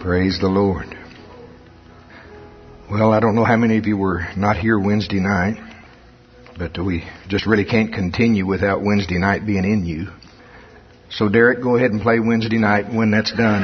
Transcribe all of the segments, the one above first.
Praise the Lord. Well, I don't know how many of you were not here Wednesday night, but we just really can't continue without Wednesday night being in you. So Derek, go ahead and play Wednesday night. When that's done,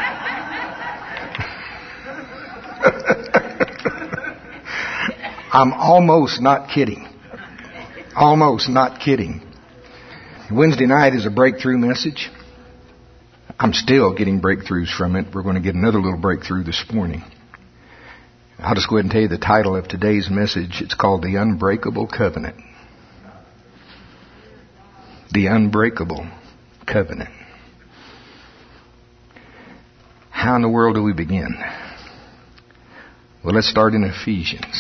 I'm almost not kidding. Almost not kidding. Wednesday night is a breakthrough message. I'm still getting breakthroughs from it. We're going to get another little breakthrough this morning. I'll just go ahead and tell you the title of today's message. It's called The Unbreakable Covenant. The Unbreakable Covenant. How in the world do we begin? Well, let's start in Ephesians.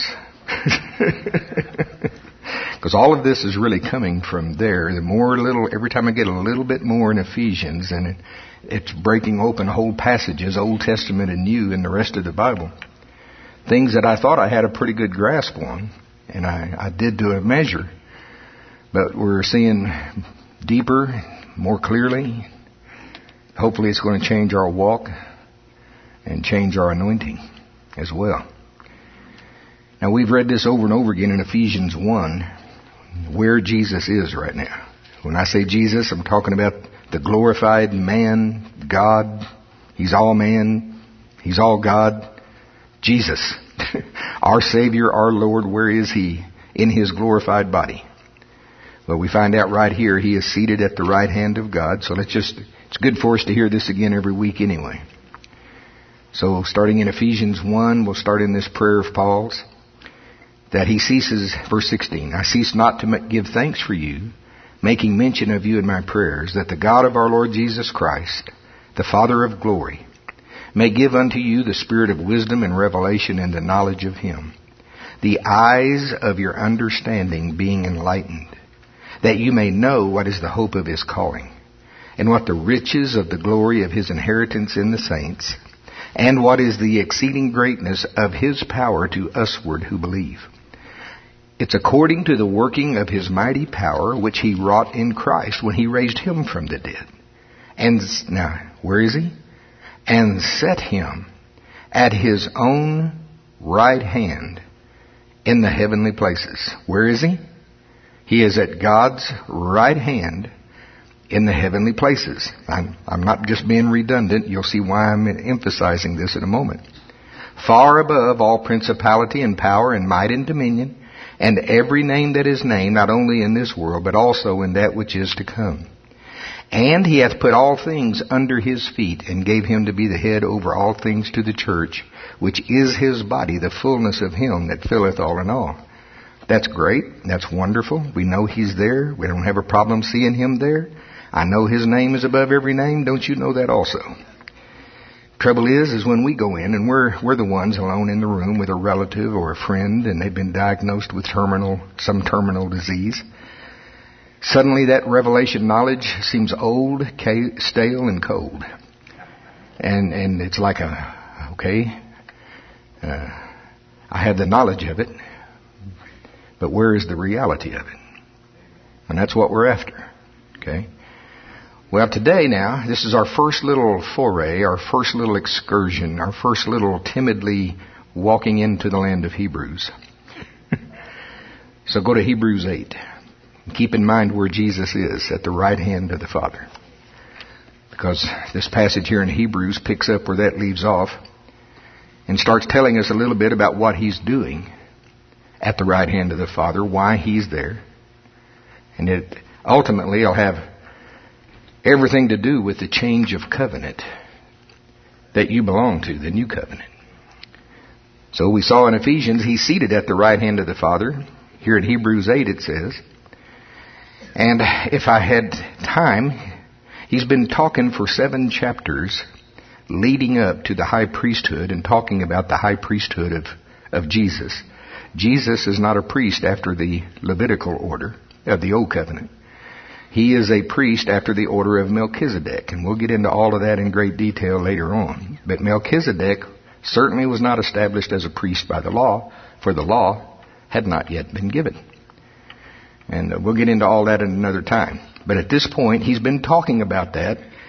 Because all of this is really coming from there. Every time I get a little bit more in Ephesians, and it's breaking open whole passages, Old Testament and New, and the rest of the Bible. Things that I thought I had a pretty good grasp on, and I did to a measure. But we're seeing deeper, more clearly. Hopefully it's going to change our walk and change our anointing as well. Now we've read this over and over again in Ephesians 1, where Jesus is right now. When I say Jesus, I'm talking about the glorified man, God. He's all man. He's all God. Jesus, our Savior, our Lord, where is He? In His glorified body. Well, we find out right here, He is seated at the right hand of God. So it's good for us to hear this again every week anyway. So starting in Ephesians 1, we'll start in this prayer of Paul's. That he ceases, verse 16, I cease not to give thanks for you, making mention of you in my prayers, that the God of our Lord Jesus Christ, the Father of glory, may give unto you the spirit of wisdom and revelation and the knowledge of Him, the eyes of your understanding being enlightened, that you may know what is the hope of His calling, and what the riches of the glory of His inheritance in the saints, and what is the exceeding greatness of His power to usward who believe. It's according to the working of His mighty power, which He wrought in Christ when He raised Him from the dead. And now, where is He? And set Him at His own right hand in the heavenly places. Where is He? He is at God's right hand in the heavenly places. I'm not just being redundant. You'll see why I'm emphasizing this in a moment. Far above all principality and power and might and dominion, and every name that is named, not only in this world, but also in that which is to come. And He hath put all things under His feet, and gave Him to be the head over all things to the church, which is His body, the fullness of Him that filleth all in all. That's great. That's wonderful. We know He's there. We don't have a problem seeing Him there. I know His name is above every name. Don't you know that also? Trouble is when we go in and we're the ones alone in the room with a relative or a friend, and they've been diagnosed with some terminal disease. Suddenly that revelation knowledge seems old, stale, and cold. And it's like I have the knowledge of it, but where is the reality of it? And that's what we're after. Okay? Well, today now, this is our first little foray, our first little excursion, our first little timidly walking into the land of Hebrews. So go to Hebrews 8. Keep in mind where Jesus is, at the right hand of the Father. Because this passage here in Hebrews picks up where that leaves off and starts telling us a little bit about what He's doing at the right hand of the Father, why He's there. And it ultimately will have everything to do with the change of covenant that you belong to, the new covenant. So we saw in Ephesians, He's seated at the right hand of the Father. Here in Hebrews 8 it says, and if I had time, He's been talking for 7 chapters leading up to the high priesthood and talking about the high priesthood of Jesus. Jesus is not a priest after the Levitical order of the Old Covenant. He is a priest after the order of Melchizedek, and we'll get into all of that in great detail later on. But Melchizedek certainly was not established as a priest by the law, for the law had not yet been given. And we'll get into all that in another time. But at this point, he's been talking about that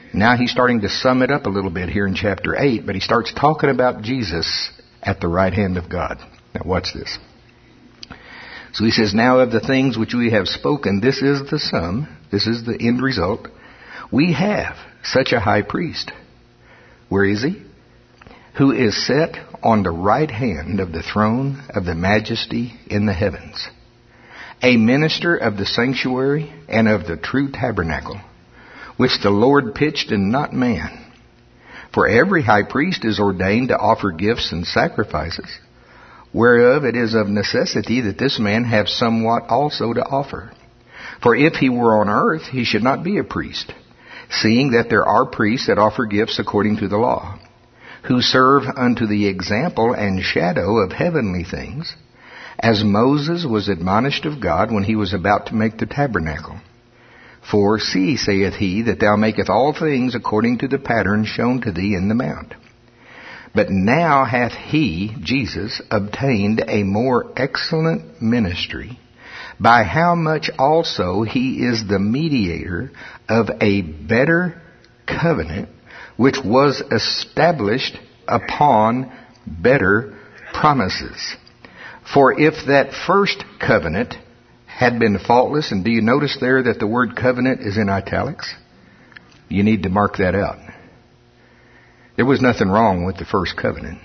Now he's starting to sum it up a little bit here in chapter 8, but he starts talking about Jesus at the right hand of God. Now watch this. So he says, now of the things which we have spoken, this is the sum, this is the end result. We have such a high priest. Where is he? Who is set on the right hand of the throne of the majesty in the heavens, a minister of the sanctuary and of the true tabernacle, which the Lord pitched and not man. For every high priest is ordained to offer gifts and sacrifices, whereof it is of necessity that this man have somewhat also to offer. For if he were on earth, he should not be a priest, seeing that there are priests that offer gifts according to the law, who serve unto the example and shadow of heavenly things, as Moses was admonished of God when he was about to make the tabernacle. For see, saith he, that thou makest all things according to the pattern shown to thee in the mount. But now hath he, Jesus, obtained a more excellent ministry, by how much also he is the mediator of a better covenant, which was established upon better promises. For if that first covenant had been faultless, and do you notice there that the word covenant is in italics? You need to mark that out. There was nothing wrong with the first covenant.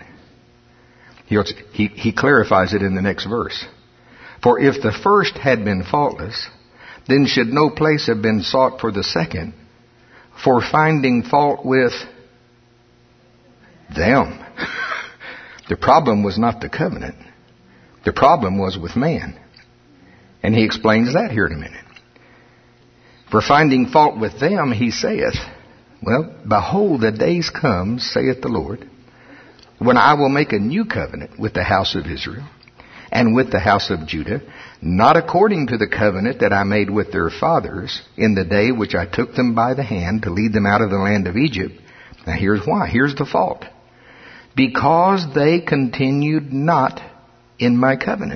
He clarifies it in the next verse. For if the first had been faultless, then should no place have been sought for the second, for finding fault with them. The problem was not the covenant. The problem was with man. And he explains that here in a minute. For finding fault with them, he saith, well, behold, the days come, saith the Lord, when I will make a new covenant with the house of Israel and with the house of Judah, not according to the covenant that I made with their fathers in the day which I took them by the hand to lead them out of the land of Egypt. Now here's why. Here's the fault. Because they continued not in my covenant.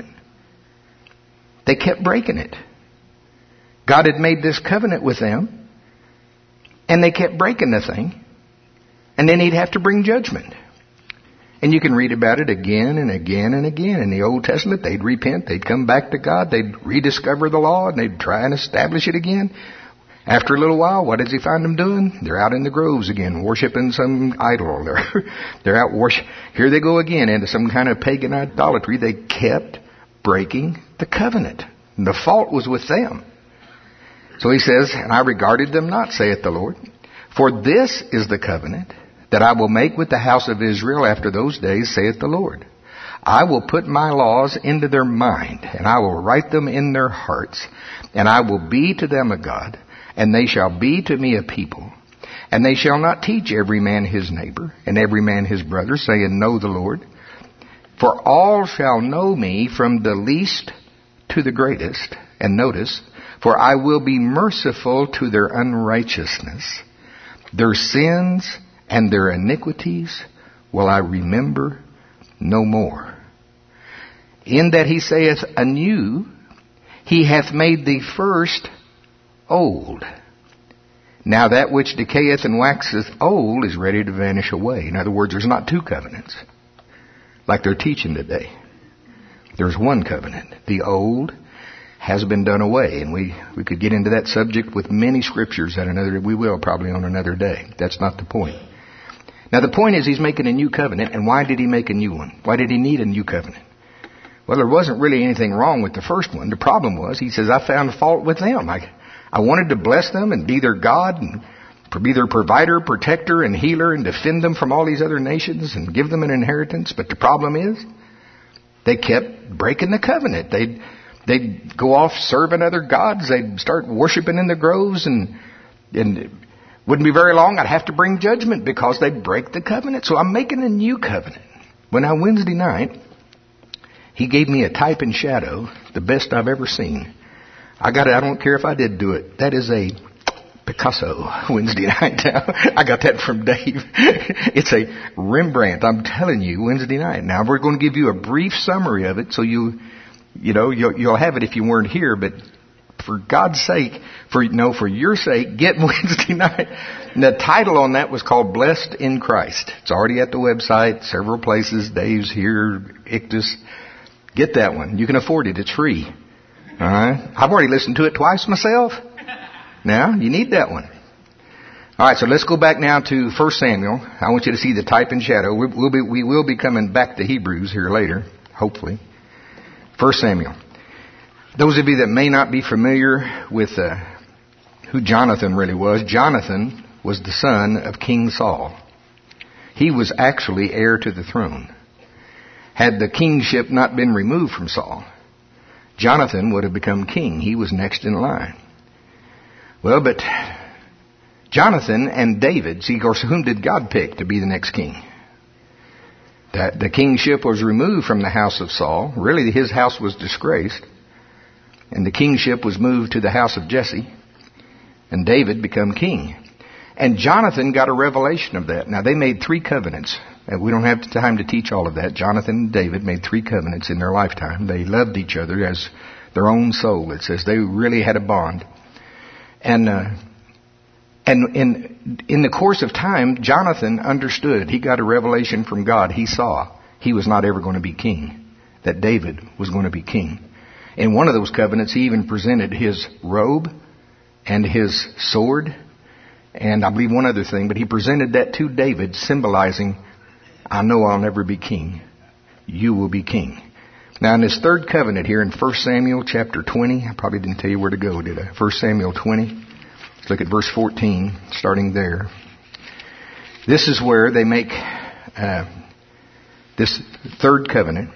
They kept breaking it. God had made this covenant with them, and they kept breaking the thing, and then he'd have to bring judgment. And you can read about it again and again and again. In the Old Testament, they'd repent, they'd come back to God, they'd rediscover the law, and they'd try and establish it again. After a little while, what does he find them doing? They're out in the groves again, worshiping some idol. They're out Here they go again into some kind of pagan idolatry. They kept breaking the covenant. And the fault was with them. So he says, and I regarded them not, saith the Lord. For this is the covenant that I will make with the house of Israel after those days, saith the Lord. I will put my laws into their mind, and I will write them in their hearts, and I will be to them a God, and they shall be to me a people. And they shall not teach every man his neighbor, and every man his brother, saying, Know the Lord. For all shall know me from the least to the greatest. And notice, for I will be merciful to their unrighteousness. Their sins and their iniquities will I remember no more. In that he saith anew, he hath made the first old. Now that which decayeth and waxeth old is ready to vanish away. In other words, there's not two covenants, like they're teaching today. There's one covenant. The old has been done away. And we could get into that subject with many scriptures we will probably on another day. That's not the point. Now the point is he's making a new covenant. And why did he make a new one? Why did he need a new covenant? Well, there wasn't really anything wrong with the first one. The problem was, he says, I found fault with them. I wanted to bless them and be their God and be their provider, protector, and healer and defend them from all these other nations and give them an inheritance. But the problem is, they kept breaking the covenant. They'd go off serving other gods. They'd start worshiping in the groves, and it wouldn't be very long. I'd have to bring judgment because they'd break the covenant. So I'm making a new covenant. When on Wednesday night, he gave me a type and shadow, the best I've ever seen. I got it. I don't care if I did do it. That is a Picasso Wednesday night. I got that from Dave. It's a Rembrandt. I'm telling you, Wednesday night. Now we're going to give you a brief summary of it, so you'll have it if you weren't here. But for God's sake, for your sake, get Wednesday night. And the title on that was called Blessed in Christ. It's already at the website, several places, Dave's here, Ictus. Get that one. You can afford it. It's free. All right. I've already listened to it twice myself. Now, you need that one. All right, so let's go back now to 1 Samuel. I want you to see the type and shadow. We will be coming back to Hebrews here later, hopefully. 1 Samuel. Those of you that may not be familiar with who Jonathan really was, Jonathan was the son of King Saul. He was actually heir to the throne. Had the kingship not been removed from Saul, Jonathan would have become king. He was next in line. Well, but Jonathan and David, see, of course, whom did God pick to be the next king? That the kingship was removed from the house of Saul. Really, his house was disgraced. And the kingship was moved to the house of Jesse. And David became king. And Jonathan got a revelation of that. Now, they made 3 covenants. We don't have time to teach all of that. Jonathan and David made 3 covenants in their lifetime. They loved each other as their own soul. It says they really had a bond. And in the course of time, Jonathan understood. He got a revelation from God. He saw he was not ever going to be king. That David was going to be king. In one of those covenants, he even presented his robe and his sword. And I believe one other thing. But he presented that to David, symbolizing, I know I'll never be king. You will be king. Now in this 3rd covenant here in 1 Samuel chapter 20, I probably didn't tell you where to go, did I? 1 Samuel 20. Let's look at verse 14, starting there. This is where they make this 3rd covenant.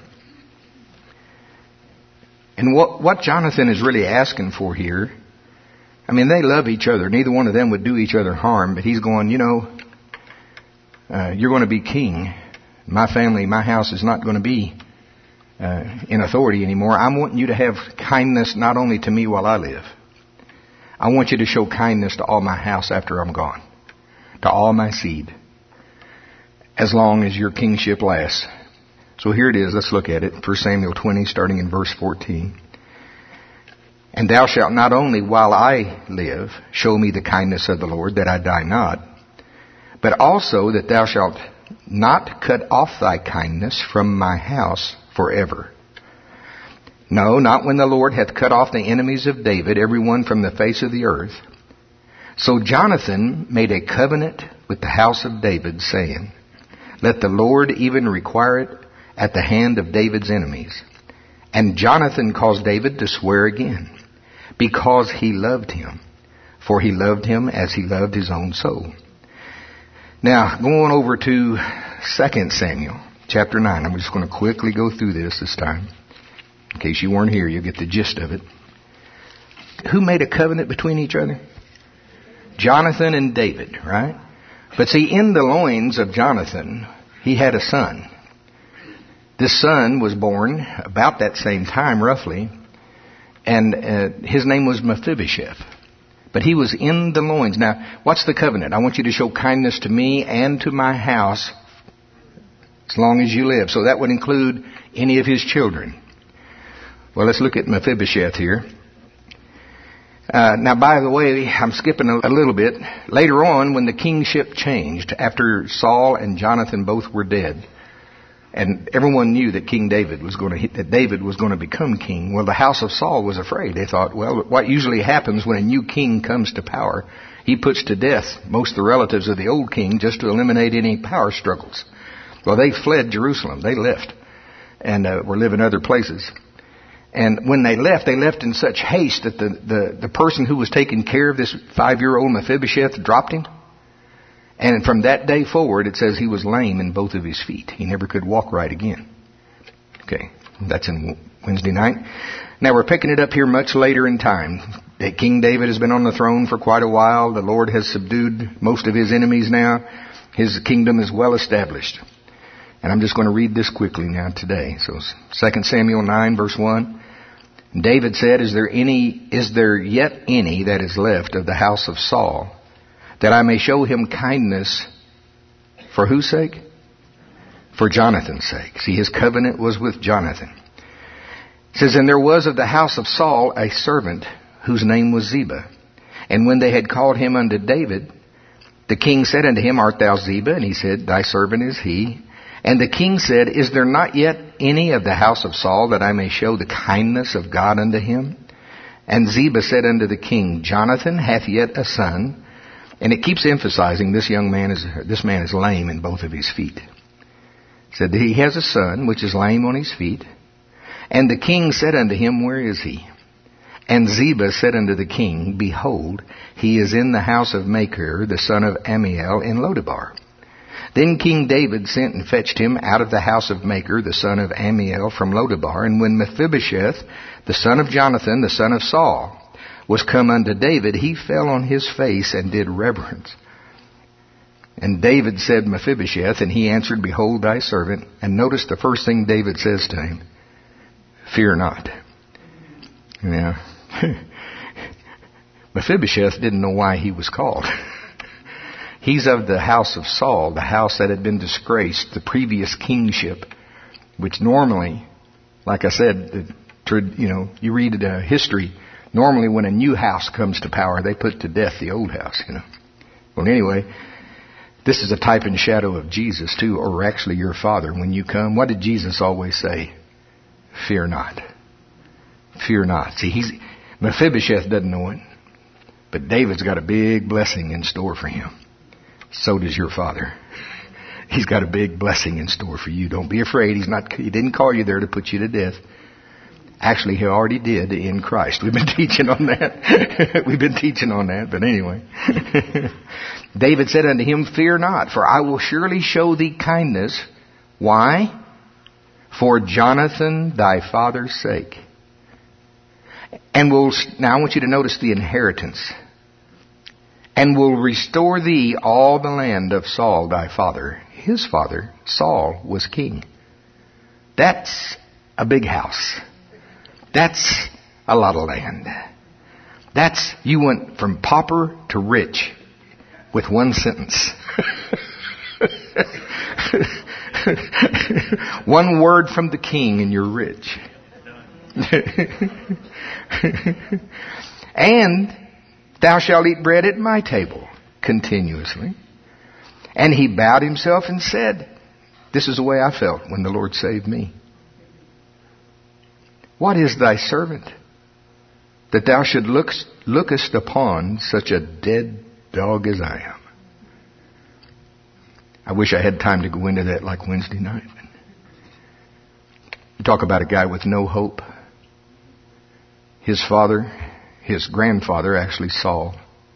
And what Jonathan is really asking for here, I mean, they love each other. Neither one of them would do each other harm. But he's going, you're going to be king. My family, my house is not going to be in authority anymore. I'm wanting you to have kindness not only to me while I live. I want you to show kindness to all my house after I'm gone. To all my seed. As long as your kingship lasts. So here it is. Let's look at it. 1 Samuel 20, starting in verse 14. And thou shalt not only while I live show me the kindness of the Lord, that I die not, but also that thou shalt not cut off thy kindness from my house forever. No, not when the Lord hath cut off the enemies of David, every one from the face of the earth. So Jonathan made a covenant with the house of David, saying, Let the Lord even require it at the hand of David's enemies. And Jonathan caused David to swear again, because he loved him, for he loved him as he loved his own soul. Now, going over to 2 Samuel, chapter 9. I'm just going to quickly go through this time. In case you weren't here, you'll get the gist of it. Who made a covenant between each other? Jonathan and David, right? But see, in the loins of Jonathan, he had a son. This son was born about that same time, roughly, and his name was Mephibosheth. But he was in the loins. Now, what's the covenant? I want you to show kindness to me and to my house as long as you live. So that would include any of his children. Well, let's look at Mephibosheth here. Now, by the way, I'm skipping a little bit. Later on, when the kingship changed, after Saul and Jonathan both were dead, and everyone knew that David was going to become king. Well, the house of Saul was afraid. They thought, well, what usually happens when a new king comes to power, he puts to death most of the relatives of the old king just to eliminate any power struggles. Well, they fled Jerusalem. They left and were living other places. And when they left in such haste that the person who was taking care of this 5-year-old Mephibosheth dropped him. And from that day forward, it says he was lame in both of his feet. He never could walk right again. Okay, that's in Wednesday night. Now we're picking it up here much later in time. King David has been on the throne for quite a while. The Lord has subdued most of his enemies now. His kingdom is well established. And I'm just going to read this quickly now today. So 2 Samuel 9 verse 1. David said, Is there yet any that is left of the house of Saul, that I may show him kindness for whose sake? For Jonathan's sake. See, his covenant was with Jonathan. It says, And there was of the house of Saul a servant whose name was Ziba. And when they had called him unto David, the king said unto him, Art thou Ziba? And he said, Thy servant is he. And the king said, Is there not yet any of the house of Saul, that I may show the kindness of God unto him? And Ziba said unto the king, Jonathan hath yet a son. And it keeps emphasizing this man is lame in both of his feet. It said that he has a son which is lame on his feet. And the king said unto him, Where is he? And Ziba said unto the king, Behold, he is in the house of Machir, the son of Ammiel, in Lodebar. Then King David sent and fetched him out of the house of Machir, the son of Ammiel, from Lodebar. And when Mephibosheth, the son of Jonathan, the son of Saul, was come unto David, he fell on his face and did reverence. And David said, Mephibosheth, and he answered, Behold thy servant. And notice the first thing David says to him, Fear not. Yeah. Mephibosheth didn't know why he was called. He's of the house of Saul, the house that had been disgraced, the previous kingship, which normally, like I said, you read history, normally when a new house comes to power, they put to death the old house, Well, anyway, this is a type and shadow of Jesus too, or actually your Father. When you come, what did Jesus always say? Fear not. Fear not. See, Mephibosheth doesn't know it, but David's got a big blessing in store for him. So does your Father. He's got a big blessing in store for you. Don't be afraid. He didn't call you there to put you to death. Actually, he already did in Christ. We've been teaching on that. But anyway. David said unto him, Fear not, for I will surely show thee kindness. Why? For Jonathan thy father's sake. And now I want you to notice the inheritance. And will restore thee all the land of Saul thy father. His father, Saul, was king. That's a big house. That's a lot of land. You went from pauper to rich with one sentence. One word from the king and you're rich. And thou shalt eat bread at my table continuously. And he bowed himself and said, This is the way I felt when the Lord saved me. What is thy servant, that thou should lookest upon such a dead dog as I am? I wish I had time to go into that like Wednesday night. You talk about a guy with no hope. His grandfather, actually Saul,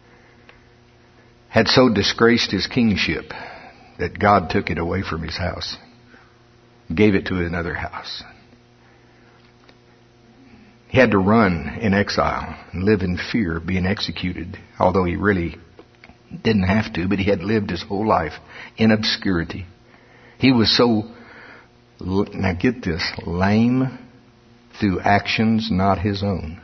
had so disgraced his kingship that God took it away from his house, gave it to another house. He had to run in exile and live in fear of being executed, although he really didn't have to, but he had lived his whole life in obscurity. He was so, now get this, lame through actions not his own.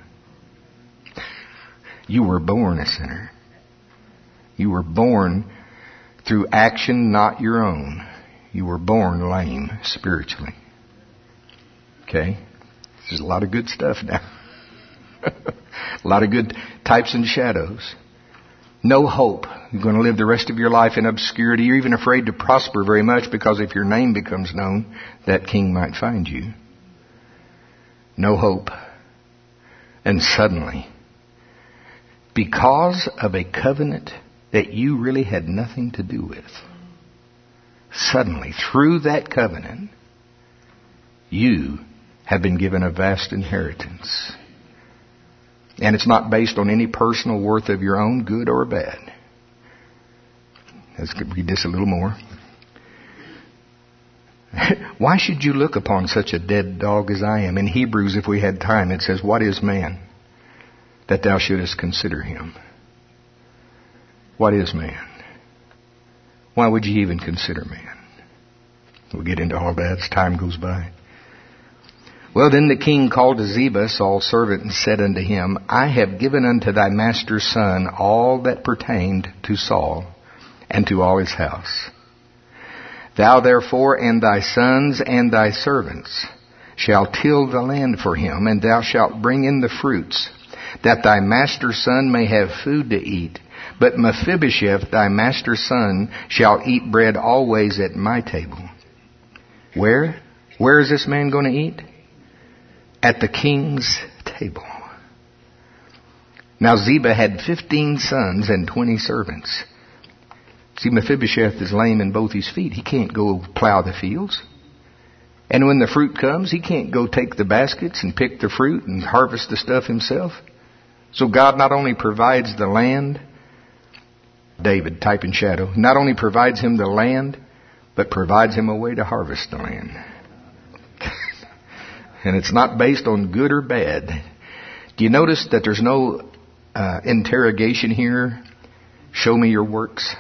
You were born a sinner. You were born through action not your own. You were born lame spiritually. Okay? There's a lot of good stuff now. A lot of good types and shadows. No hope. You're going to live the rest of your life in obscurity. You're even afraid to prosper very much because if your name becomes known, that king might find you. No hope. And suddenly, because of a covenant that you really had nothing to do with, suddenly, through that covenant, you have been given a vast inheritance. And it's not based on any personal worth of your own, good or bad. Let's read this a little more. Why should you look upon such a dead dog as I am? In Hebrews, if we had time, it says, What is man, that thou shouldest consider him? What is man? Why would you even consider man? We'll get into all that as time goes by. Well, then the king called to Ziba, Saul's servant, and said unto him, I have given unto thy master's son all that pertained to Saul, and to all his house. Thou therefore and thy sons and thy servants shall till the land for him, and thou shalt bring in the fruits. that thy master's son may have food to eat. But Mephibosheth, thy master's son, shall eat bread always at my table. Where? Where is this man going to eat? At the king's table. Now Ziba had 15 sons and 20 servants. See, Mephibosheth is lame in both his feet. He can't go plow the fields. And when the fruit comes, he can't go take the baskets and pick the fruit and harvest the stuff himself. So God not only provides the land, David, type and shadow, not only provides him the land, but provides him a way to harvest the land. And it's not based on good or bad. Do you notice that there's no interrogation here? Show me your works.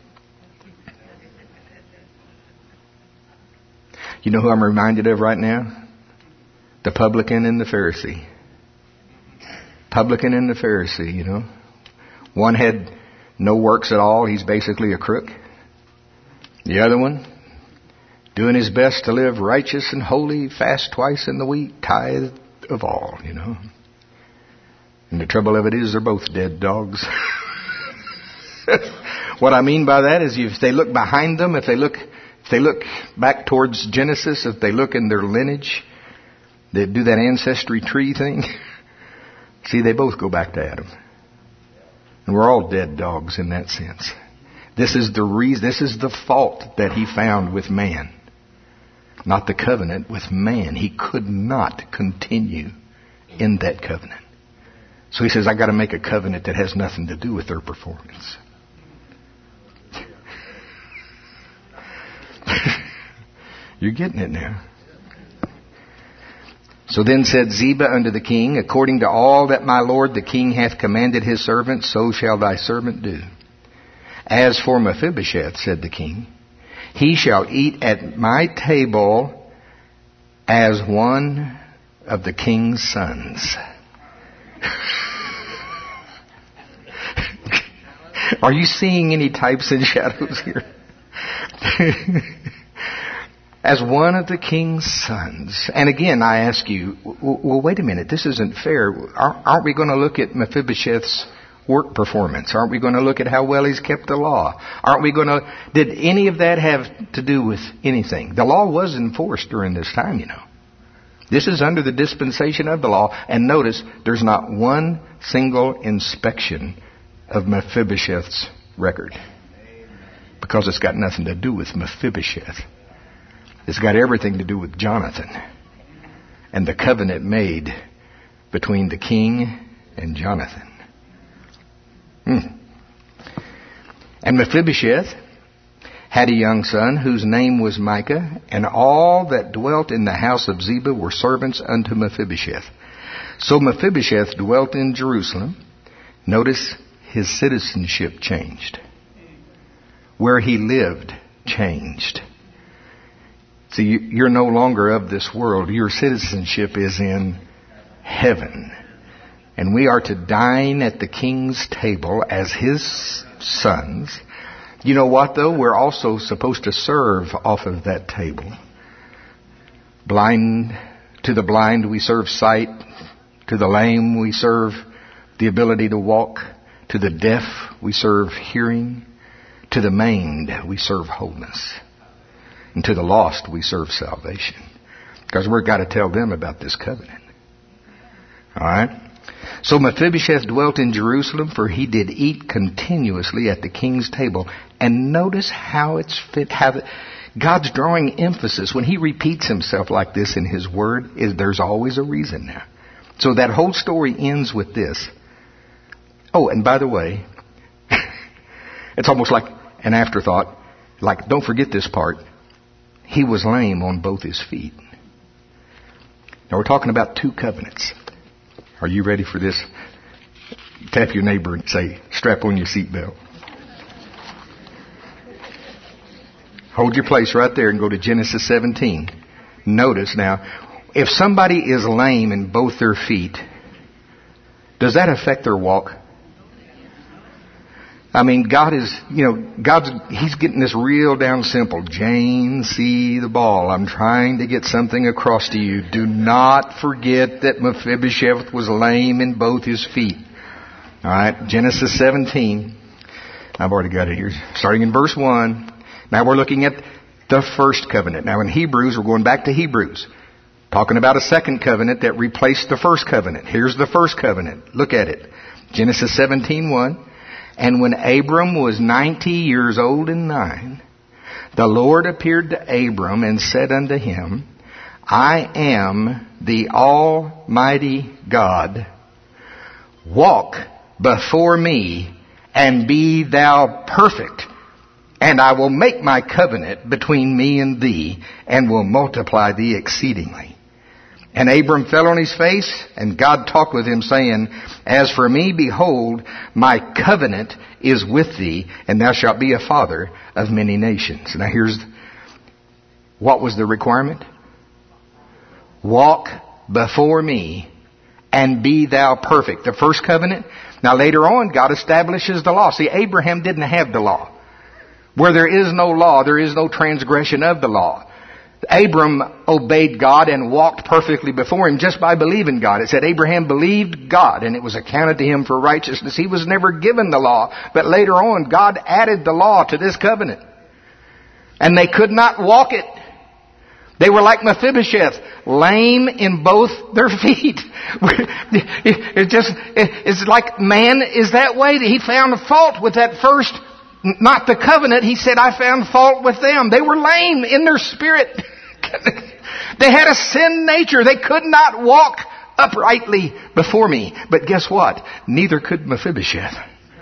You know who I'm reminded of right now? The publican and the Pharisee. Publican and the Pharisee, you know. One had no works at all. He's basically a crook. The other one, doing his best to live righteous and holy, fast twice in the week, tithe of all, you know. And the trouble of it is they're both dead dogs. What I mean by that is if they look behind them, if they look back towards Genesis, if they look in their lineage, they do that ancestry tree thing. See, they both go back to Adam. And we're all dead dogs in that sense. This is the reason, this is the fault that he found with man. Not the covenant, with man. He could not continue in that covenant. So he says, I got to make a covenant that has nothing to do with their performance. You're getting it now. So then said Ziba unto the king, according to all that my lord the king hath commanded his servant, so shall thy servant do. As for Mephibosheth, said the king, he shall eat at my table as one of the king's sons. Are you seeing any types and shadows here? As one of the king's sons. And again, I ask you, well, wait a minute, this isn't fair. Aren't we going to look at Mephibosheth's work performance? Aren't we going to look at how well he's kept the law? Did any of that have to do with anything? The law was enforced during this time, you know. This is under the dispensation of the law. And notice, there's not one single inspection of Mephibosheth's record. Because it's got nothing to do with Mephibosheth. It's got everything to do with Jonathan and the covenant made between the king and Jonathan. And Mephibosheth had a young son whose name was Micah, and all that dwelt in the house of Ziba were servants unto Mephibosheth. So Mephibosheth dwelt in Jerusalem. Notice his citizenship changed. Where he lived changed. See, you're no longer of this world. Your citizenship is in heaven. And we are to dine at the king's table as his sons. You know what, though? We're also supposed to serve off of that table. To the blind, we serve sight. To the lame, we serve the ability to walk. To the deaf, we serve hearing. To the maimed, we serve wholeness. And to the lost, we serve salvation. Because we've got to tell them about this covenant. All right? So Mephibosheth dwelt in Jerusalem, for he did eat continuously at the king's table. And notice how it's fit. God's drawing emphasis. When he repeats himself like this in his word, there's always a reason now. So that whole story ends with this. Oh, and by the way, it's almost like an afterthought. Like, don't forget this part. He was lame on both his feet. Now we're talking about two covenants. Are you ready for this? Tap your neighbor and say, strap on your seatbelt. Hold your place right there and go to Genesis 17. Notice now, if somebody is lame in both their feet, does that affect their walk? I mean, He's getting this real down simple. Jane, see the ball. I'm trying to get something across to you. Do not forget that Mephibosheth was lame in both his feet. All right, Genesis 17. I've already got it here. Starting in verse 1. Now we're looking at the first covenant. Now in Hebrews, we're going back to Hebrews. Talking about a second covenant that replaced the first covenant. Here's the first covenant. Look at it. Genesis 17:1. And when Abram was 90 years old and 9, the Lord appeared to Abram and said unto him, I am the Almighty God. Walk before me and be thou perfect. And I will make my covenant between me and thee and will multiply thee exceedingly. And Abram fell on his face, and God talked with him, saying, As for me, behold, my covenant is with thee, and thou shalt be a father of many nations. Now what was the requirement? Walk before me, and be thou perfect. The first covenant. Now later on, God establishes the law. See, Abraham didn't have the law. Where there is no law, there is no transgression of the law. Abram obeyed God and walked perfectly before Him just by believing God. It said Abraham believed God and it was accounted to him for righteousness. He was never given the law, but later on God added the law to this covenant. And they could not walk it. They were like Mephibosheth, lame in both their feet. It's like man is that way. He found a fault with that first, not the covenant. He said, I found fault with them. They were lame in their spirit. They had a sin nature. They could not walk uprightly before me. But guess what? Neither could Mephibosheth.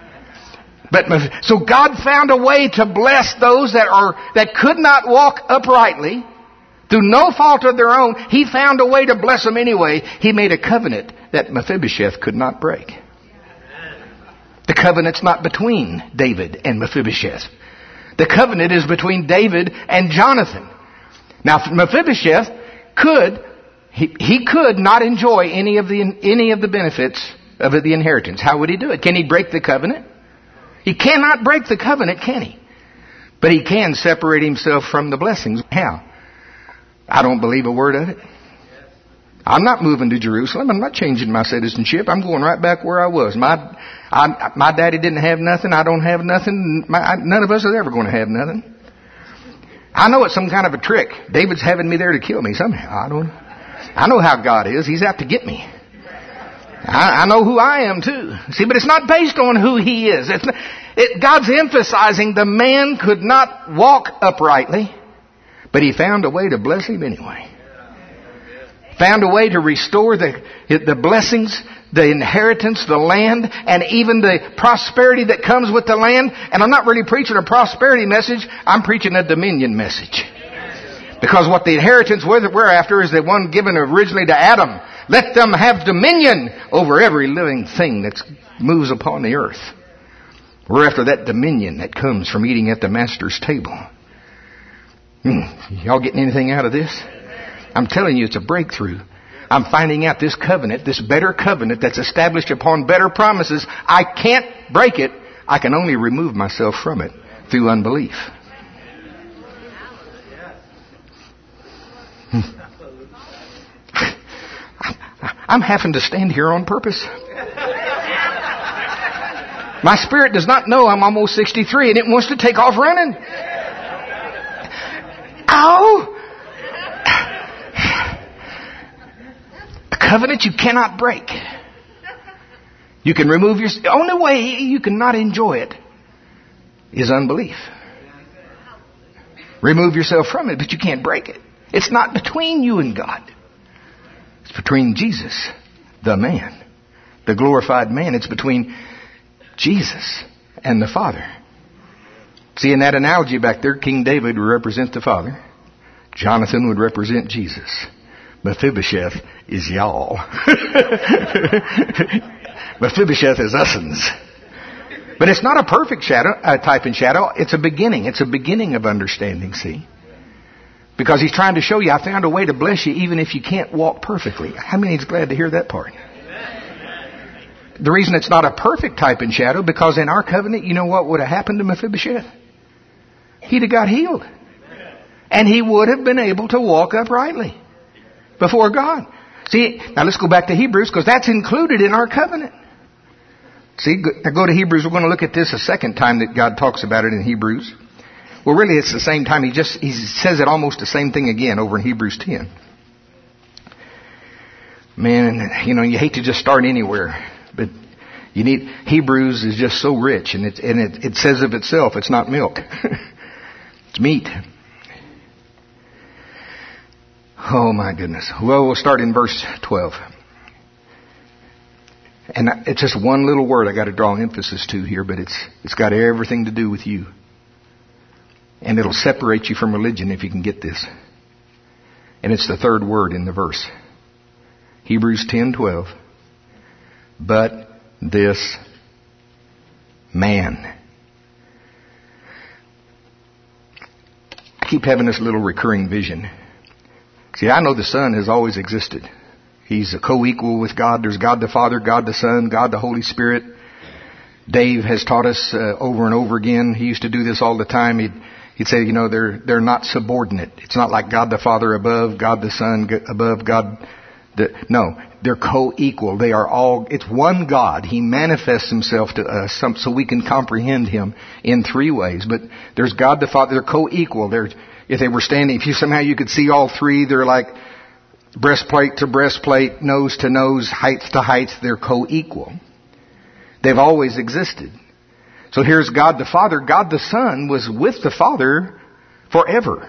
So God found a way to bless those that could not walk uprightly through no fault of their own. He found a way to bless them anyway. He made a covenant that Mephibosheth could not break. The covenant's not between David and Mephibosheth. The covenant is between David and Jonathan. Now Mephibosheth could not enjoy any of the benefits of the inheritance. How would he do it? Can he break the covenant? He cannot break the covenant, can he? But he can separate himself from the blessings. How? I don't believe a word of it. I'm not moving to Jerusalem. I'm not changing my citizenship. I'm going right back where I was. My daddy didn't have nothing. I don't have nothing. None of us are ever going to have nothing. I know it's some kind of a trick. David's having me there to kill me somehow. I know how God is. He's out to get me. I know who I am too. See, but it's not based on who he is. God's emphasizing the man could not walk uprightly, but he found a way to bless him anyway. Found a way to restore the blessings, the inheritance, the land, and even the prosperity that comes with the land. And I'm not really preaching a prosperity message. I'm preaching a dominion message. Because what the inheritance we're after is the one given originally to Adam. Let them have dominion over every living thing that moves upon the earth. We're after that dominion that comes from eating at the Master's table. Y'all getting anything out of this? I'm telling you, it's a breakthrough. I'm finding out this covenant, this better covenant that's established upon better promises, I can't break it. I can only remove myself from it through unbelief. I'm having to stand here on purpose. My spirit does not know I'm almost 63 and it wants to take off running. Ow! A covenant you cannot break. You can remove your... The only way you cannot enjoy it is unbelief. Remove yourself from it, but you can't break it. It's not between you and God. It's between Jesus, the man, the glorified man. It's between Jesus and the Father. See, in that analogy back there, King David would represent the Father. Jonathan would represent Jesus. Mephibosheth is y'all. Mephibosheth is us'ns. But it's not a perfect type and shadow. It's a beginning. It's a beginning of understanding, see? Because he's trying to show you, I found a way to bless you even if you can't walk perfectly. How many is glad to hear that part? the reason it's not a perfect type and shadow, because in our covenant, you know what would have happened to Mephibosheth? He'd have got healed. And he would have been able to walk uprightly before God. See, now let's go back to Hebrews, because that's included in our covenant. See, now go to Hebrews. We're going to look at this a second time that God talks about it in Hebrews. Well, really, it's the same time. He says it almost the same thing again over in Hebrews 10. Man, you hate to just start anywhere, but Hebrews is just so rich, and it says of itself, it's not milk. It's meat. Oh my goodness. Well, we'll start in verse 12. And it's just one little word I got to draw emphasis to here, but it's got everything to do with you. And it'll separate you from religion if you can get this. And it's the third word in the verse. Hebrews 10:12. But this man. I keep having this little recurring vision. See, I know the Son has always existed. He's a co-equal with God. There's God the Father, God the Son, God the Holy Spirit. Dave has taught us over and over again. He used to do this all the time. He'd say, they're not subordinate. It's not like God the Father above, God the Son above, God. No, they're co-equal. They are all. It's one God. He manifests Himself to us so we can comprehend Him in three ways. But there's God the Father. They're co-equal. If they were standing, if you could see all three, they're like breastplate to breastplate, nose to nose, height to height. They're co-equal. They've always existed. So here's God the Father. God the Son was with the Father forever.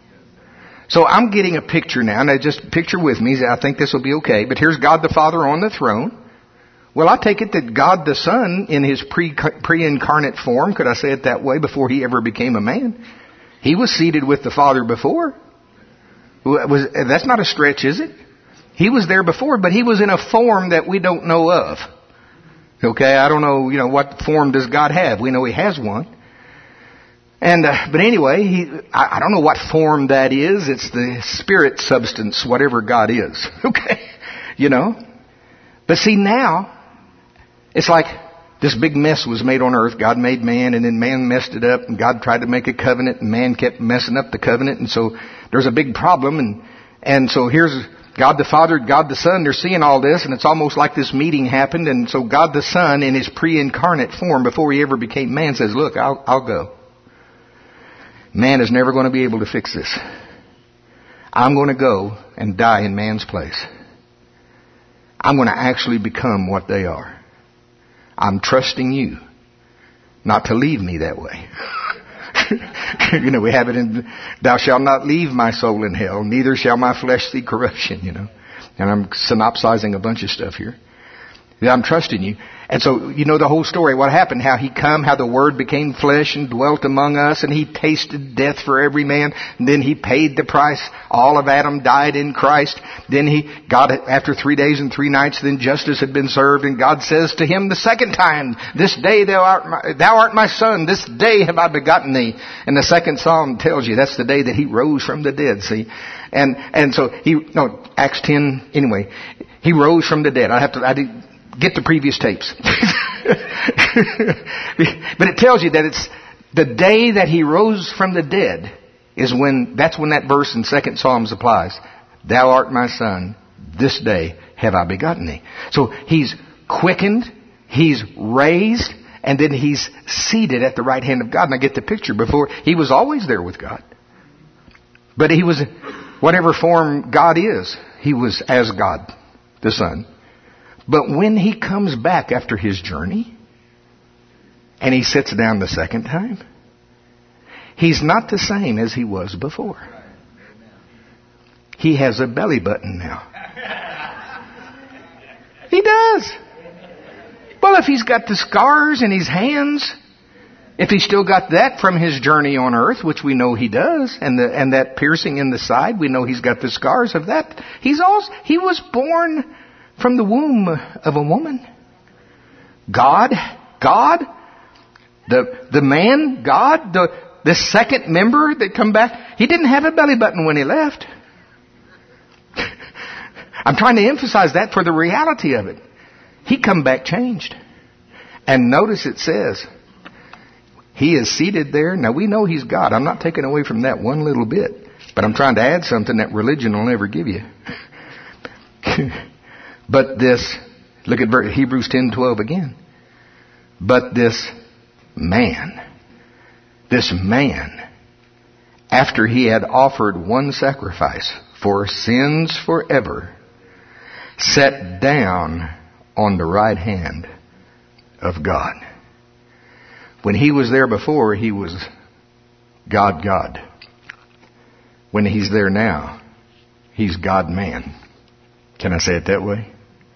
So I'm getting a picture now. Now just picture with me. I think this will be okay. But here's God the Father on the throne. Well, I take it that God the Son in His pre-incarnate form, could I say it that way, before He ever became a man, He was seated with the Father before. That's not a stretch, is it? He was there before, but He was in a form that we don't know of. Okay, I don't know, what form does God have? We know He has one. And, but anyway, I don't know what form that is. It's the spirit substance, whatever God is. Okay, But see, now, it's like this big mess was made on earth. God made man, and then man messed it up, and God tried to make a covenant, and man kept messing up the covenant, and so there's a big problem, and so here's God the Father, God the Son, they're seeing all this, and it's almost like this meeting happened, and so God the Son, in His pre-incarnate form, before He ever became man, says, look, I'll go. Man is never going to be able to fix this. I'm going to go and die in man's place. I'm going to actually become what they are. I'm trusting you not to leave me that way. We have it in, thou shalt not leave my soul in hell, neither shall my flesh see corruption, And I'm synopsizing a bunch of stuff here. Yeah, I'm trusting you. And so, the whole story, what happened, how the Word became flesh and dwelt among us, and He tasted death for every man, and then He paid the price. All of Adam died in Christ. Then God, after 3 days and 3 nights, then justice had been served, and God says to him the second time, this day thou art my son, this day have I begotten thee. And the second psalm tells you that's the day that He rose from the dead, see. And so Acts 10, anyway, He rose from the dead. Get the previous tapes. But it tells you that it's the day that He rose from the dead that's when that verse in 2 Psalms applies. Thou art my son, this day have I begotten thee. So He's quickened, He's raised, and then He's seated at the right hand of God. And I get the picture. Before, He was always there with God. But He was, whatever form God is, He was as God, the Son. But when He comes back after His journey, and He sits down the second time, He's not the same as He was before. He has a belly button now. He does. Well, if He's got the scars in His hands, if He's still got that from His journey on earth, which we know He does, and that piercing in the side, we know He's got the scars of that. He was born from the womb of a woman. God, the man, God, the second member that come back, He didn't have a belly button when He left. I'm trying to emphasize that for the reality of it. He come back changed. And notice it says, He is seated there. Now we know He's God. I'm not taking away from that one little bit. But I'm trying to add something that religion will never give you. But this, look at Hebrews 10:12 again. But this man, after He had offered one sacrifice for sins forever, sat down on the right hand of God. When He was there before, He was God. When He's there now, He's God-man. Can I say it that way?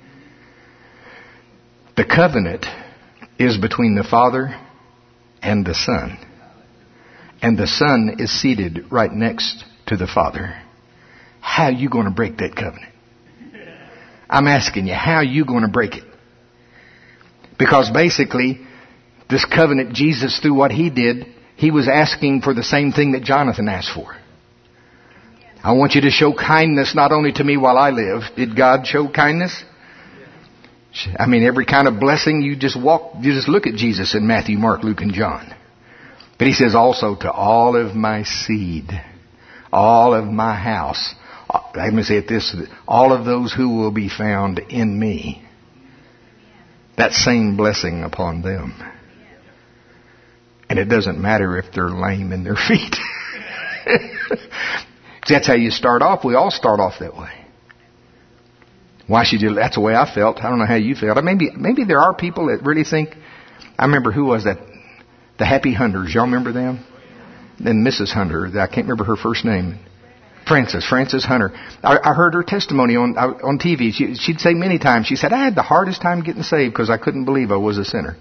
The covenant is between the Father and the Son. And the Son is seated right next to the Father. How are you going to break that covenant? I'm asking you, how are you going to break it? Because basically, this covenant, Jesus, through what He did, He was asking for the same thing that Jonathan asked for. I want you to show kindness not only to me while I live. Did God show kindness? I mean, every kind of blessing, you just look at Jesus in Matthew, Mark, Luke, and John. But He says also to all of my seed, all of my house. Let me say it this, all of those who will be found in me. That same blessing upon them. And it doesn't matter if they're lame in their feet. That's how you start off. We all start off that way. Why should you? That's the way I felt. I don't know how you felt. Maybe there are people that really think. I remember who was that? The Happy Hunters. Y'all remember them? Then Mrs. Hunter. I can't remember her first name. Frances Hunter. I heard her testimony on TV. She'd say many times. She said, I had the hardest time getting saved because I couldn't believe I was a sinner.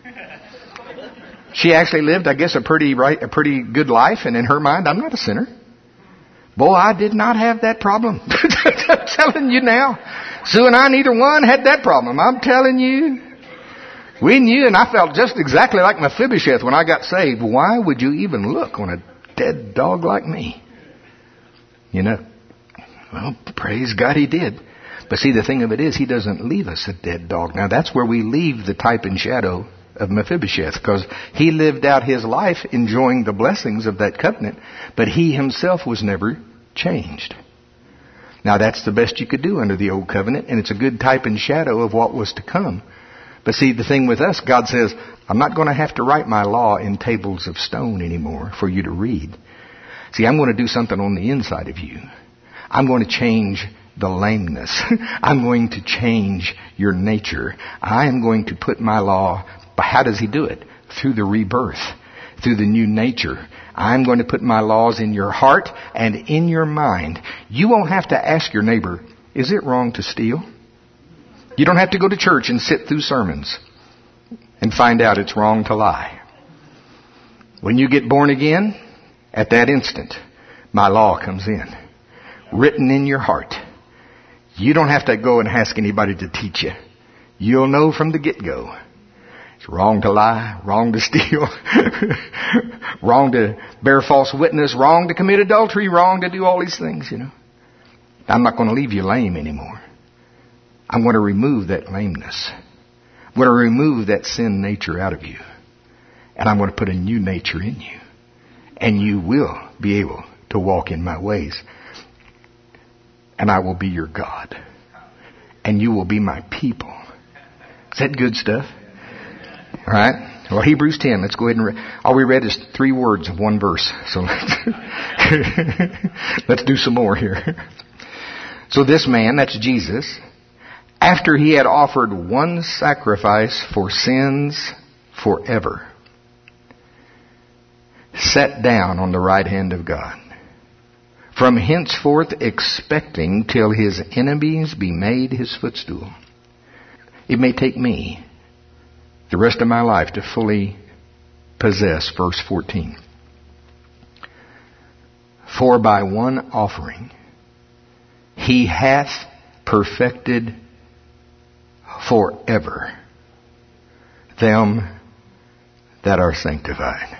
She actually lived, I guess, a pretty good life, and in her mind, I'm not a sinner. Boy, I did not have that problem. I'm telling you now. Sue and I, neither one had that problem. I'm telling you. We knew, and I felt just exactly like Mephibosheth when I got saved. Why would you even look on a dead dog like me? You know, well, praise God He did. But see, the thing of it is, He doesn't leave us a dead dog. Now, that's where we leave the type and shadow of Mephibosheth, because he lived out his life enjoying the blessings of that covenant, but he himself was never changed. Now, that's the best you could do under the old covenant, and it's a good type and shadow of what was to come. But see, the thing with us, God says, I'm not going to have to write my law in tables of stone anymore for you to read. See, I'm going to do something on the inside of you. I'm going to change the lameness. I'm going to change your nature. I am going to put my law. But how does He do it? Through the rebirth, through the new nature. I'm going to put my laws in your heart and in your mind. You won't have to ask your neighbor, is it wrong to steal? You don't have to go to church and sit through sermons and find out it's wrong to lie. When you get born again, at that instant, my law comes in, written in your heart. You don't have to go and ask anybody to teach you. You'll know from the get-go. It's wrong to lie, wrong to steal, wrong to bear false witness, wrong to commit adultery, wrong to do all these things, you know. I'm not going to leave you lame anymore. I'm going to remove that lameness. I'm going to remove that sin nature out of you. And I'm going to put a new nature in you. And you will be able to walk in my ways. And I will be your God. And you will be my people. Is that good stuff? All right. Well, Hebrews 10. Let's go ahead and read. All we read is 3 words of 1 verse. So let's do some more here. So this man, that's Jesus, after He had offered one sacrifice for sins forever, sat down on the right hand of God, from henceforth expecting till His enemies be made His footstool. It may take me the rest of my life to fully possess verse 14. For by one offering He hath perfected forever them that are sanctified.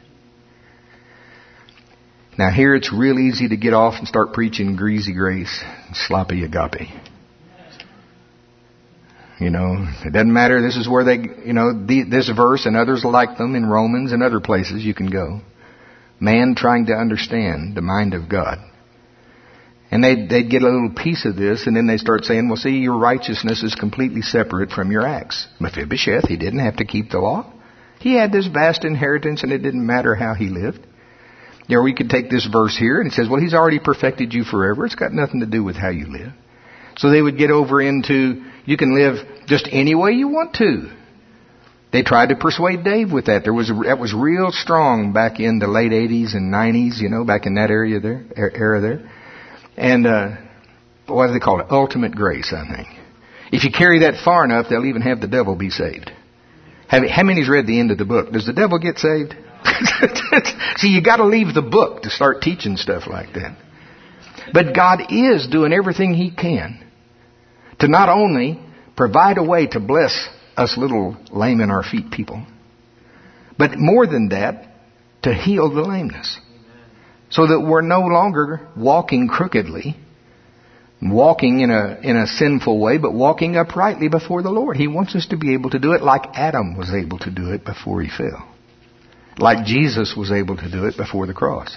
Now here it's real easy to get off and start preaching greasy grace and sloppy agape. You know, it doesn't matter. This is where this verse and others like them in Romans and other places you can go. Man trying to understand the mind of God. And they'd get a little piece of this, and then they start saying, well, see, your righteousness is completely separate from your acts. Mephibosheth, he didn't have to keep the law. He had this vast inheritance, and it didn't matter how he lived. Or we could take this verse here, and it says, well, he's already perfected you forever. It's got nothing to do with how you live. So they would get over into, you can live just any way you want to. They tried to persuade Dave with that. That was real strong back in the late 80s and 90s, you know, back in that era there. And what do they call it? Ultimate grace, I think. If you carry that far enough, they'll even have the devil be saved. How many's read the end of the book? Does the devil get saved? See, you got to leave the book to start teaching stuff like that. But God is doing everything He can to not only provide a way to bless us little lame in our feet people, but more than that, to heal the lameness. So that we're no longer walking crookedly, walking in a sinful way, but walking uprightly before the Lord. He wants us to be able to do it like Adam was able to do it before he fell. Like Jesus was able to do it before the cross.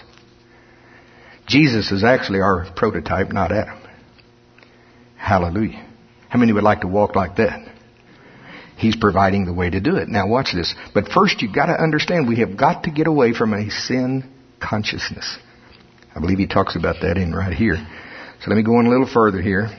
Jesus is actually our prototype, not Adam. Hallelujah. How many would like to walk like that? He's providing the way to do it. Now watch this. But first you've got to understand we have got to get away from a sin consciousness. I believe he talks about that in right here. So let me go on a little further here.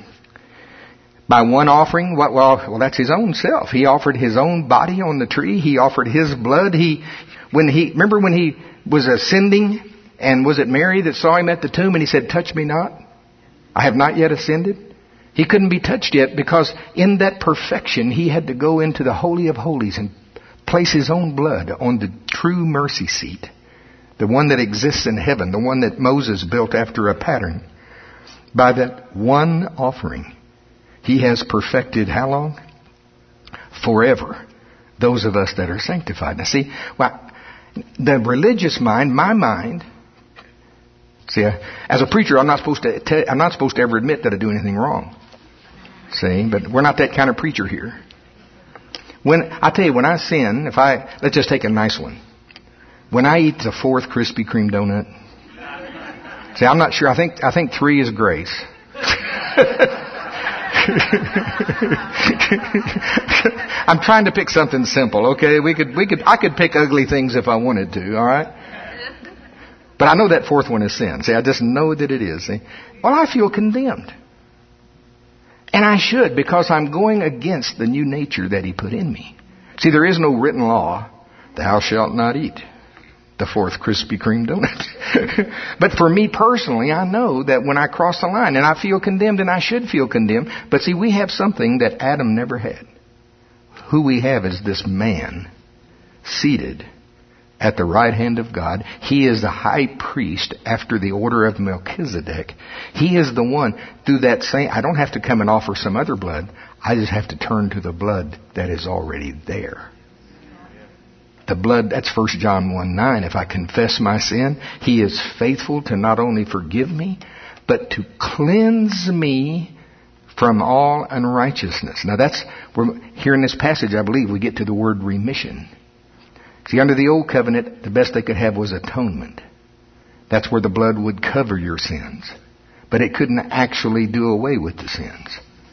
By one offering, well, that's his own self. He offered his own body on the tree. He offered his blood. Remember when he was ascending, and was it Mary that saw him at the tomb and he said, touch me not? I have not yet ascended. He couldn't be touched yet because in that perfection he had to go into the Holy of Holies and place his own blood on the true mercy seat. The one that exists in heaven, the one that Moses built after a pattern. By that one offering, he has perfected how long? Forever. Those of us that are sanctified. Now see, the religious mind, my mind, see, as a preacher, I'm not supposed to ever admit that I do anything wrong. See, but we're not that kind of preacher here. When I sin, let's just take a nice one. When I eat the fourth Krispy Kreme donut, see, I'm not sure. I think 3 is grace. I'm trying to pick something simple. Okay, I could pick ugly things if I wanted to. All right, but I know that fourth one is sin. See, I just know that it is. See, well, I feel condemned, and I should, because I'm going against the new nature that He put in me. See, there is no written law, thou shalt not eat the fourth Krispy Kreme donut. But for me personally, I know that when I cross the line, and I feel condemned, and I should feel condemned, but see, we have something that Adam never had. Who we have is this man seated at the right hand of God. He is the high priest after the order of Melchizedek. He is the one through that same, I don't have to come and offer some other blood. I just have to turn to the blood that is already there. The blood, that's 1 John 1:9. If I confess my sin, He is faithful to not only forgive me, but to cleanse me from all unrighteousness. Now here in this passage, I believe we get to the word remission. See, under the old covenant, the best they could have was atonement. That's where the blood would cover your sins. But it couldn't actually do away with the sins.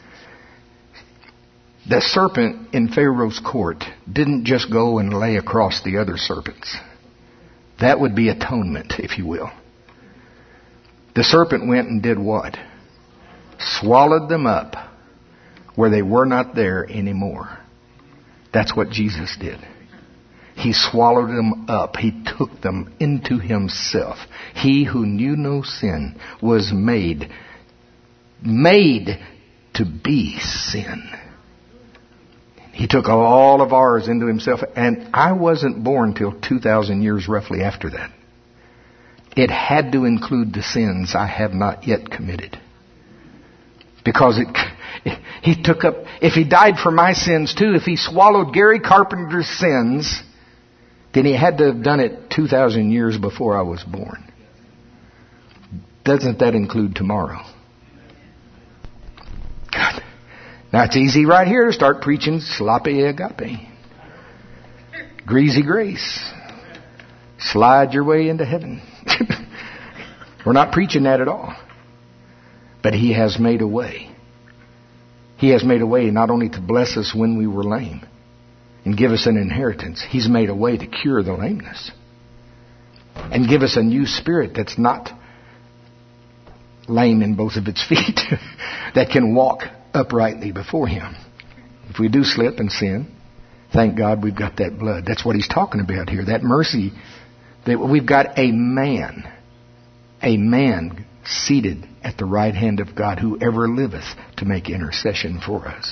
The serpent in Pharaoh's court didn't just go and lay across the other serpents. That would be atonement, if you will. The serpent went and did what? Swallowed them up where they were not there anymore. That's what Jesus did. He swallowed them up. He took them into Himself. He who knew no sin was made to be sin. He took all of ours into Himself, and I wasn't born till 2,000 years roughly after that. It had to include the sins I have not yet committed. Because He took up, if He died for my sins too, if He swallowed Gary Carpenter's sins, then He had to have done it 2,000 years before I was born. Doesn't that include tomorrow? God. Now it's easy right here to start preaching sloppy agape. Greasy grace. Slide your way into heaven. We're not preaching that at all. But He has made a way. He has made a way not only to bless us when we were lame and give us an inheritance. He's made a way to cure the lameness and give us a new spirit that's not lame in both of its feet, that can walk uprightly before Him. If we do slip and sin, thank God we've got that blood. That's what He's talking about here. That mercy, that we've got a man seated at the right hand of God, who ever liveth to make intercession for us.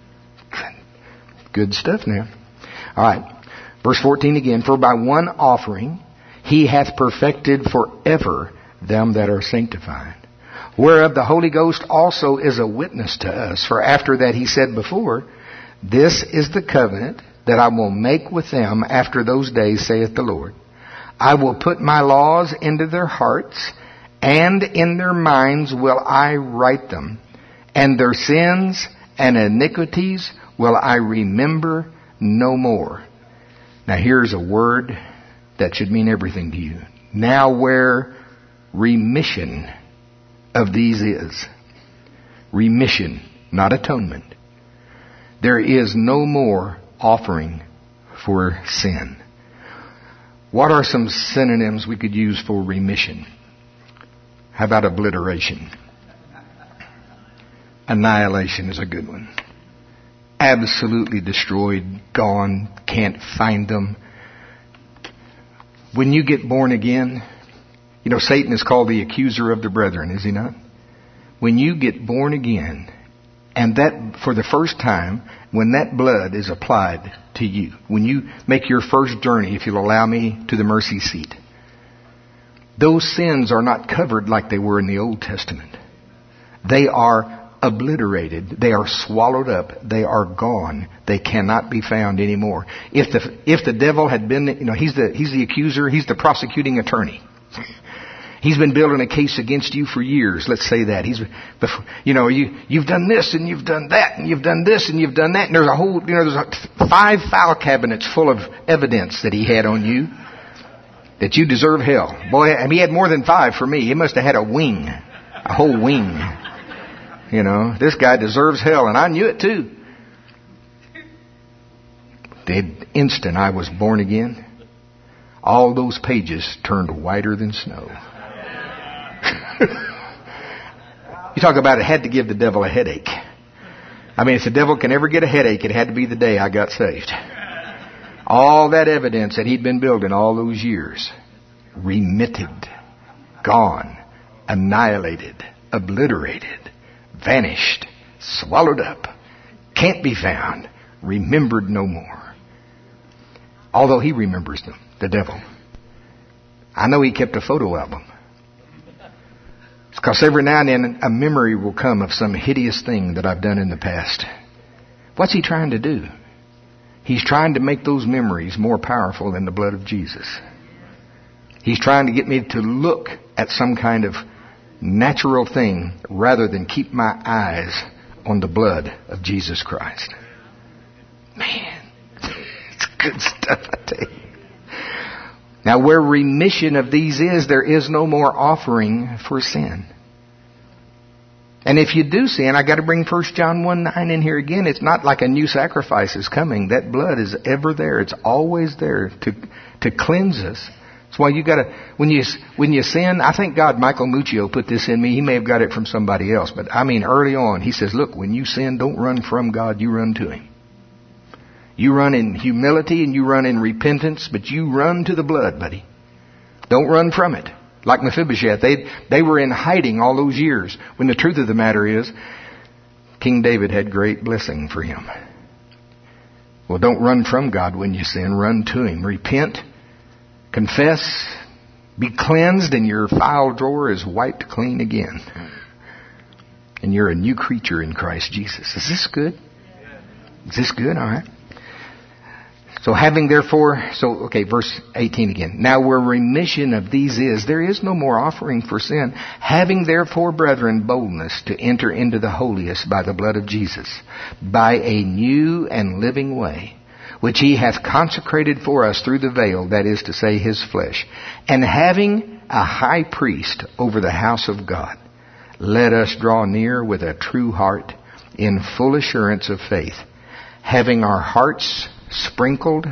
Good stuff now. All right. Verse 14 again. For by one offering He hath perfected forever them that are sanctified. Whereof the Holy Ghost also is a witness to us. For after that He said before, This is the covenant that I will make with them after those days, saith the Lord. I will put my laws into their hearts, and in their minds will I write them. And their sins and iniquities will I remember no more. Now here's a word that should mean everything to you. Now where remission of these is. Remission, not atonement. There is no more offering for sin. What are some synonyms we could use for remission? How about obliteration? Annihilation is a good one. Absolutely destroyed, gone, can't find them. When you get born again, you know, Satan is called the accuser of the brethren, is he not? When you get born again, and that for the first time, when that blood is applied to you, when you make your first journey, if you'll allow me, to the mercy seat, those sins are not covered like they were in the Old Testament. They are obliterated. They are swallowed up. They are gone. They cannot be found anymore. If the devil had been, you know, he's the accuser, he's the prosecuting attorney. He's been building a case against you for years. Let's say that. You've done this and you've done that and you've done this and you've done that. And there's 5 file cabinets full of evidence that he had on you. That you deserve hell. Boy, and he had more than 5 for me. He must have had a wing. A whole wing. You know, this guy deserves hell, and I knew it too. The instant I was born again, all those pages turned whiter than snow. You talk about it had to give the devil a headache. I mean, if the devil can ever get a headache, it had to be the day I got saved. All that evidence that he'd been building all those years, remitted, gone, annihilated, obliterated, vanished, swallowed up, can't be found, remembered no more. Although he remembers them, the devil. I know he kept a photo album. It's because every now and then a memory will come of some hideous thing that I've done in the past. What's he trying to do? He's trying to make those memories more powerful than the blood of Jesus. He's trying to get me to look at some kind of natural thing rather than keep my eyes on the blood of Jesus Christ. Man, it's good stuff, I tell you. Now, where remission of these is, there is no more offering for sin. And if you do sin, I got to bring 1 John 1:9 in here again. It's not like a new sacrifice is coming. That blood is ever there. It's always there to cleanse us. That's why you got to, when you sin, I thank God Michael Muccio put this in me. He may have got it from somebody else, but I mean early on, he says, look, when you sin, don't run from God, you run to Him. You run in humility and you run in repentance, but you run to the blood, buddy. Don't run from it. Like Mephibosheth, they were in hiding all those years, when the truth of the matter is, King David had great blessing for him. Well, don't run from God when you sin. Run to Him. Repent. Confess. Be cleansed, and your file drawer is wiped clean again. And you're a new creature in Christ Jesus. Is this good? Is this good? All right. Verse 18 again. Now where remission of these is, there is no more offering for sin. Having therefore, brethren, boldness to enter into the holiest by the blood of Jesus, by a new and living way, which he hath consecrated for us through the veil, that is to say, his flesh. And having a high priest over the house of God, let us draw near with a true heart, in full assurance of faith, having our hearts sprinkled,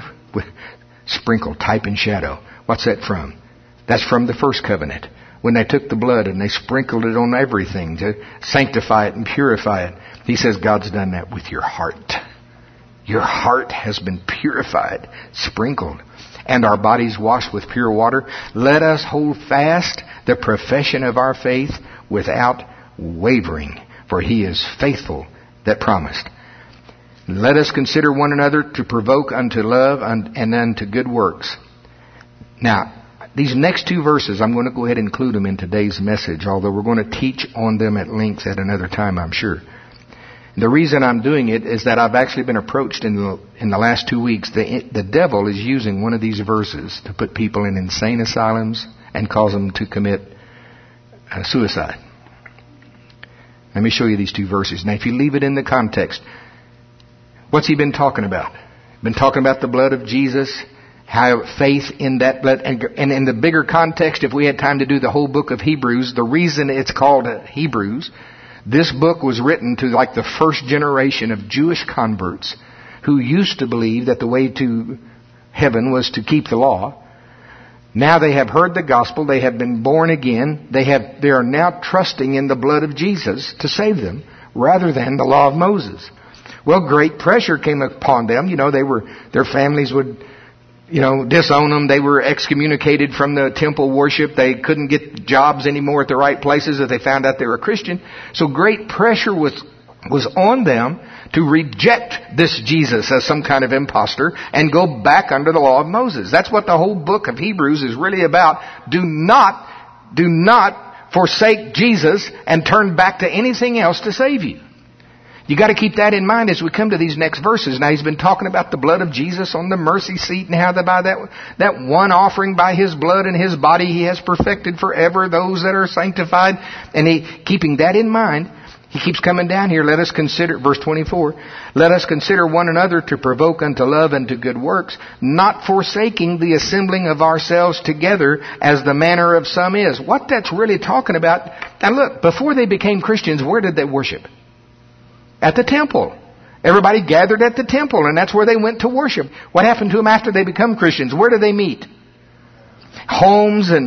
type and shadow. What's that from? That's from the first covenant. When they took the blood and they sprinkled it on everything to sanctify it and purify it. He says God's done that with your heart. Your heart has been purified, sprinkled, and our bodies washed with pure water. Let us hold fast the profession of our faith without wavering, for he is faithful that promised. Let us consider one another to provoke unto love and unto good works. Now, these next two verses, I'm going to go ahead and include them in today's message, although we're going to teach on them at length at another time, I'm sure. The reason I'm doing it is that I've actually been approached in the last 2 weeks. The devil is using one of these verses to put people in insane asylums and cause them to commit suicide. Let me show you these two verses. Now, if you leave it in the context, what's he been talking about? Been talking about the blood of Jesus, how faith in that blood, and in the bigger context, if we had time to do the whole book of Hebrews, the reason it's called Hebrews, this book was written to like the first generation of Jewish converts who used to believe that the way to heaven was to keep the law. Now they have heard the gospel. They have been born again. They are now trusting in the blood of Jesus to save them rather than the law of Moses. Well, great pressure came upon them. Their families would, disown them. They were excommunicated from the temple worship. They couldn't get jobs anymore at the right places if they found out they were a Christian. So great pressure was on them to reject this Jesus as some kind of imposter and go back under the law of Moses. That's what the whole book of Hebrews is really about. Do not forsake Jesus and turn back to anything else to save you. You got to keep that in mind as we come to these next verses. Now, he's been talking about the blood of Jesus on the mercy seat and how by that one offering by his blood and his body he has perfected forever those that are sanctified. And keeping that in mind, he keeps coming down here. Let us consider, verse 24, let us consider one another to provoke unto love and to good works, not forsaking the assembling of ourselves together as the manner of some is. What that's really talking about. Now look, before they became Christians, where did they worship? At the temple. Everybody gathered at the temple, and that's where they went to worship. What happened to them after they become Christians? Where do they meet? Homes and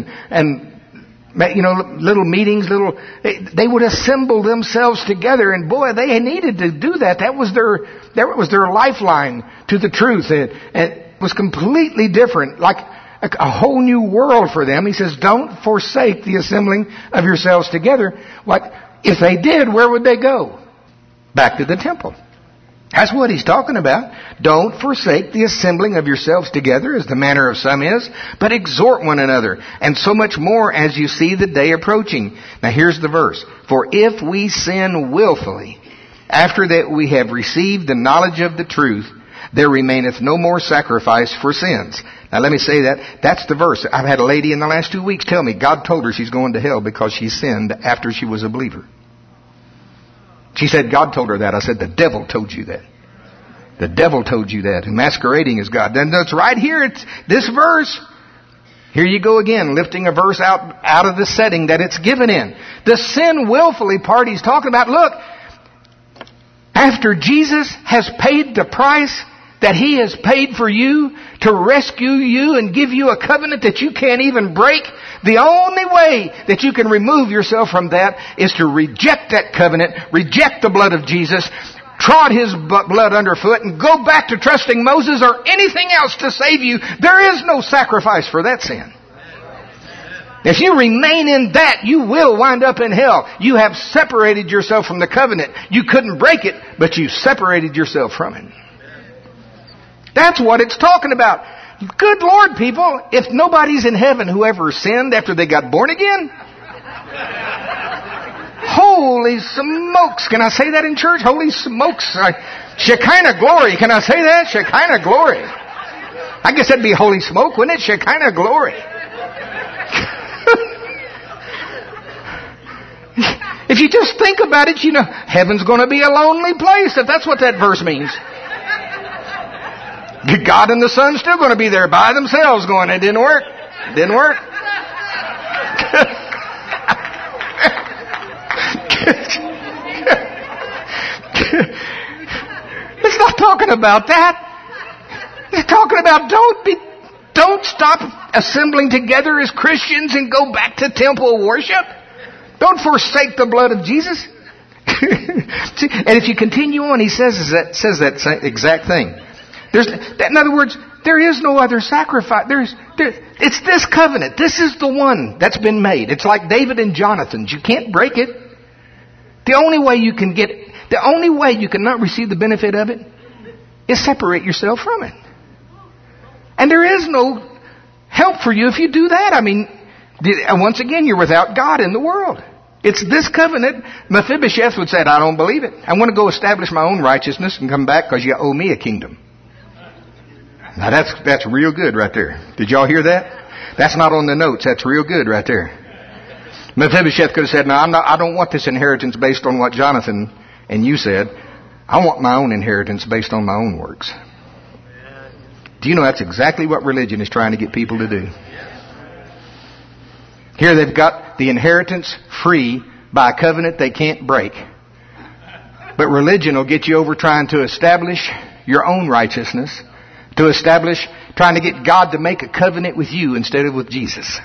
little meetings, they would assemble themselves together, and boy, they needed to do that. That was their lifeline to the truth. It was completely different, like a whole new world for them. He says, don't forsake the assembling of yourselves together. If they did, where would they go? Back to the temple. That's what he's talking about. Don't forsake the assembling of yourselves together as the manner of some is, but exhort one another, and so much more as you see the day approaching. Now here's the verse. For if we sin willfully, after that we have received the knowledge of the truth, there remaineth no more sacrifice for sins. Now let me say that. That's the verse. I've had a lady in the last 2 weeks tell me God told her she's going to hell because she sinned after she was a believer. She said, God told her that. I said, the devil told you that. The devil told you that. And masquerading as God. Then that's right here. It's this verse. Here you go again, lifting a verse out of the setting that it's given in. The sin willfully part he's talking about. Look, after Jesus has paid the price that he has paid for you to rescue you and give you a covenant that you can't even break, the only way that you can remove yourself from that is to reject that covenant, reject the blood of Jesus, trod his blood underfoot, and go back to trusting Moses or anything else to save you. There is no sacrifice for that sin. If you remain in that, you will wind up in hell. You have separated yourself from the covenant. You couldn't break it, but you separated yourself from it. That's what it's talking about. Good Lord, people, if nobody's in heaven who ever sinned after they got born again, holy smokes, can I say that in church? Holy smokes, Shekinah glory, can I say that? Shekinah glory. I guess that'd be holy smoke, wouldn't it? Shekinah glory. If you just think about it, you know, heaven's going to be a lonely place, if that's what that verse means. God and the Son's still going to be there by themselves going, it didn't work. Didn't work. It's not talking about that. It's talking about don't stop assembling together as Christians and go back to temple worship. Don't forsake the blood of Jesus. And if you continue on, he says that exact thing. In other words, there is no other sacrifice. It's this covenant. This is the one that's been made. It's like David and Jonathan's. You can't break it. The only way you can not receive the benefit of it is separate yourself from it. And there is no help for you if you do that. I mean, once again, you're without God in the world. It's this covenant. Mephibosheth would say, I don't believe it. I want to go establish my own righteousness and come back because you owe me a kingdom. Now that's real good right there. Did y'all hear that? That's not on the notes. That's real good right there. Mephibosheth could have said, no, I don't want this inheritance based on what Jonathan and you said. I want my own inheritance based on my own works. Do you know that's exactly what religion is trying to get people to do? Here they've got the inheritance free by a covenant they can't break. But religion will get you over trying to establish your own righteousness, trying to get God to make a covenant with you instead of with Jesus.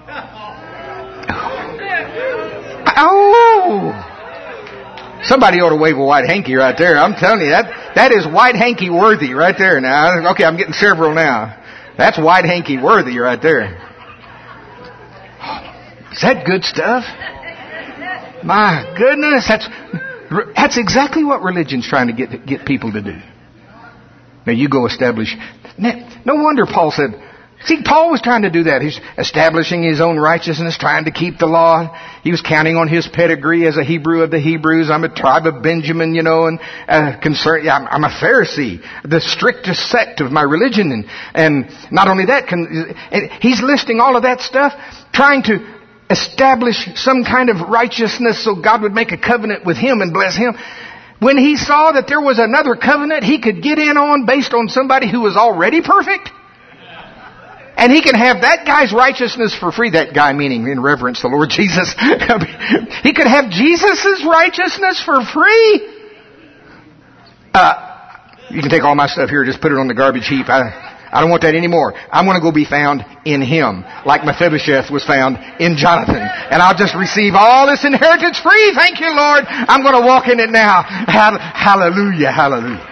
Oh! Somebody ought to wave a white hanky right there. I'm telling you, that is white hanky worthy right there now. Okay, I'm getting several now. That's white hanky worthy right there. Is that good stuff? My goodness, that's exactly what religion's trying to get people to do. Now you go establish. No wonder Paul said, see, Paul was trying to do that. He's establishing his own righteousness, trying to keep the law. He was counting on his pedigree as a Hebrew of the Hebrews. I'm a tribe of Benjamin, you know, and I'm a Pharisee, the strictest sect of my religion. And not only that, he's listing all of that stuff, trying to establish some kind of righteousness so God would make a covenant with him and bless him. When he saw that there was another covenant he could get in on based on somebody who was already perfect, and he can have that guy's righteousness for free. That guy meaning in reverence the Lord Jesus. He could have Jesus' righteousness for free. You can take all my stuff here, just put it on the garbage heap. I don't want that anymore. I want to go be found in him, like Mephibosheth was found in Jonathan. And I'll just receive all this inheritance free. Thank you, Lord. I'm going to walk in it now. Hallelujah, hallelujah.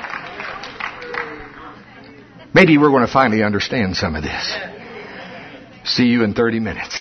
Maybe we're going to finally understand some of this. See you in 30 minutes.